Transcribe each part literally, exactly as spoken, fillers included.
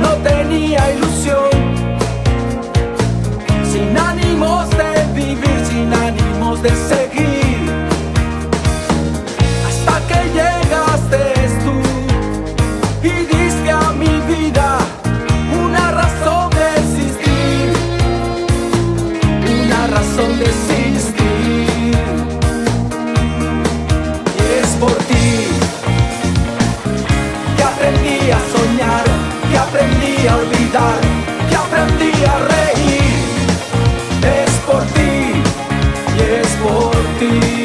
no tenía ilusión, sin ánimos de vivir, sin ánimos de seguir, hasta que llegaste tú y diste a mi vida una razón de existir, una razón de existir. Y es por ti que aprendí a soñar, que aprendí a olvidar, que aprendí a reír. Es por ti y es por ti.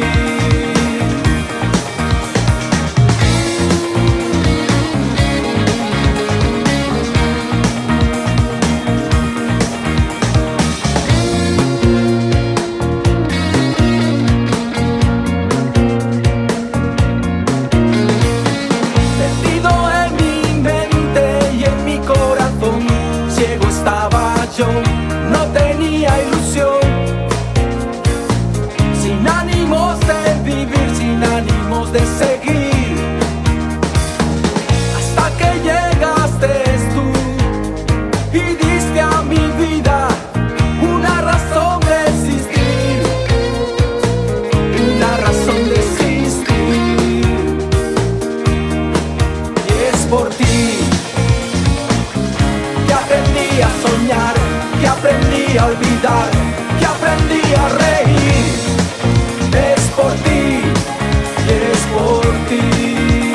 No tenía ilusión, sin ánimos de vivir, sin ánimos de seguir, hasta que llegaste tú y diste a mi vida una razón de existir, una razón de existir. Y es por ti que aprendí a soñar, que aprendí a olvidar, que aprendí a reír. Es por ti y es por ti.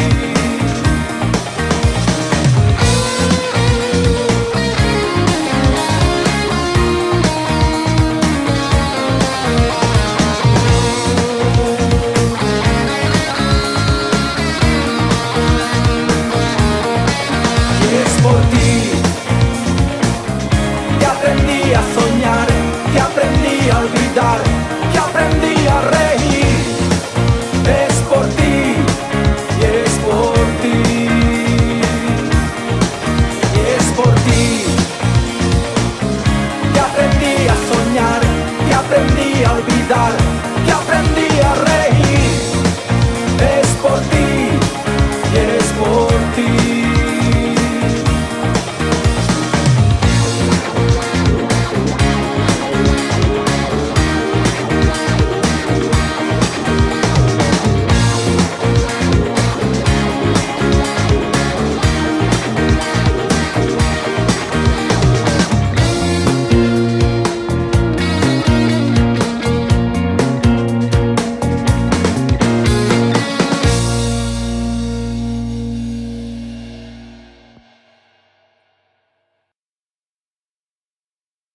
Y es por ti que aprendí a soñar, que aprendí a olvidar, que aprendí a reír. Es por ti y es por ti. Y es por ti que aprendí a soñar, que aprendí a olvidar,